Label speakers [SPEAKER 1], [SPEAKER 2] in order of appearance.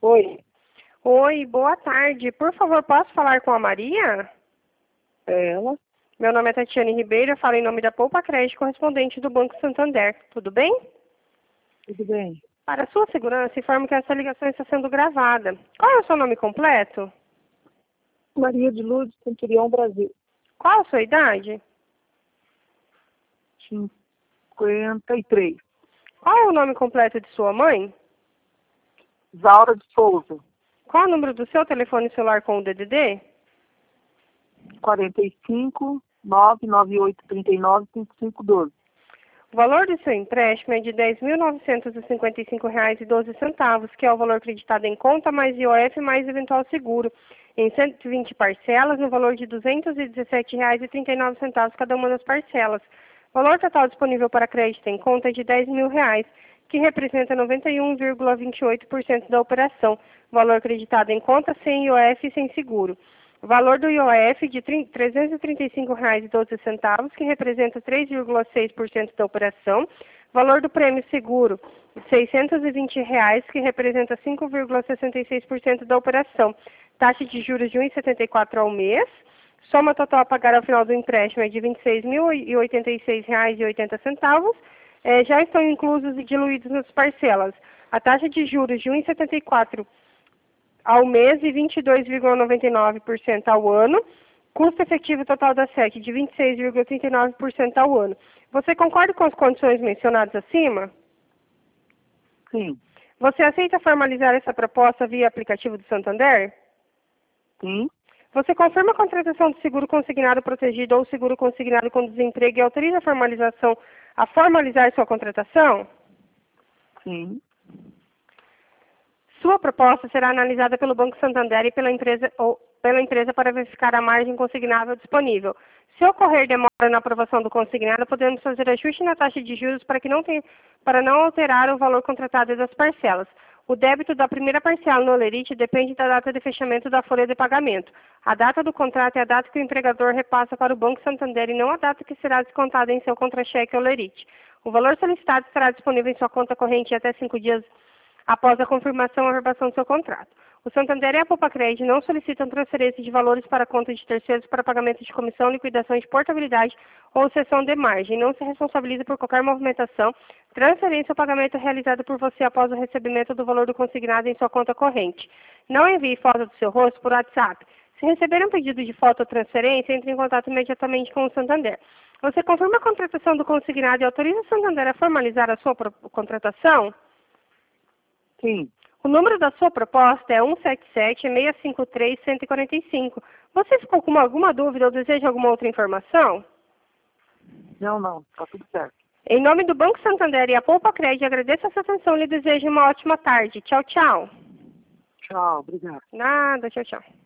[SPEAKER 1] Oi,
[SPEAKER 2] Oi, boa tarde. Por favor, posso falar com a Maria?
[SPEAKER 1] é ela?
[SPEAKER 2] Meu nome é Tatiane Ribeiro, eu falo em nome da Poupa Crédito, correspondente do Banco Santander. Tudo bem?
[SPEAKER 1] Tudo bem?
[SPEAKER 2] Para sua segurança, informo que essa ligação está sendo gravada. Qual é o seu nome completo?
[SPEAKER 1] Maria de Lourdes, Centurião, Brasil.
[SPEAKER 2] Qual a sua idade?
[SPEAKER 1] 53.
[SPEAKER 2] Qual é o nome completo de sua mãe?
[SPEAKER 1] Zaura de Souza,
[SPEAKER 2] Qual é o número do seu telefone celular com o DDD?
[SPEAKER 1] 45 998 39 5512.
[SPEAKER 2] O valor do seu empréstimo é de R$ 10.955,12, que é o valor acreditado em conta, mais IOF, mais eventual seguro, em 120 parcelas, no valor de R$ 217,39 cada uma das parcelas. O valor total disponível para crédito em conta é de R$ 10.000, que representa 91,28% da operação. O valor acreditado em conta sem IOF e sem seguro. O valor do IOF de R$ 335,12, que representa 3,6% da operação. Valor do prêmio seguro, R$ 620, que representa 5,66% da operação. Taxa de juros de 1,74 ao mês. Soma total a pagar ao final do empréstimo é de R$ 26.086,80. Já estão inclusos e diluídos nas parcelas. A taxa de juros de 1,74 ao mês e 22,99% ao ano. Custo efetivo total da SEC de 26,39% ao ano. Você concorda com as condições mencionadas acima?
[SPEAKER 1] Sim.
[SPEAKER 2] Você aceita formalizar essa proposta via aplicativo do Santander?
[SPEAKER 1] Sim.
[SPEAKER 2] Você confirma a contratação do seguro consignado protegido ou seguro consignado com desemprego e autoriza a formalizar sua contratação?
[SPEAKER 1] Sim.
[SPEAKER 2] Sua proposta será analisada pelo Banco Santander e pela empresa para verificar a margem consignável disponível. Se ocorrer demora na aprovação do consignado, podemos fazer ajuste na taxa de juros para não alterar o valor contratado das parcelas. O débito da primeira parcela no Olerite depende da data de fechamento da folha de pagamento. A data do contrato é a data que o empregador repassa para o Banco Santander e não a data que será descontada em seu contra-cheque Olerite. O valor solicitado estará disponível em sua conta corrente até 5 dias após a confirmação ou aprovação do seu contrato. O Santander e a Poupa Crédito não solicitam transferência de valores para conta de terceiros para pagamento de comissão, liquidação de portabilidade ou cessão de margem. Não se responsabiliza por qualquer movimentação, transferência ou pagamento realizado por você após o recebimento do valor do consignado em sua conta corrente. Não envie foto do seu rosto por WhatsApp. Se receber um pedido de foto ou transferência, entre em contato imediatamente com o Santander. Você confirma a contratação do consignado e autoriza o Santander a formalizar a sua contratação?
[SPEAKER 1] Sim.
[SPEAKER 2] O número da sua proposta é 177-653-145. Você ficou com alguma dúvida ou deseja alguma outra informação?
[SPEAKER 1] Não. Tá tudo certo.
[SPEAKER 2] Em nome do Banco Santander e a Poupa Crédito, agradeço a sua atenção e lhe desejo uma ótima tarde. Tchau, tchau.
[SPEAKER 1] Tchau, obrigado.
[SPEAKER 2] Nada, tchau, tchau.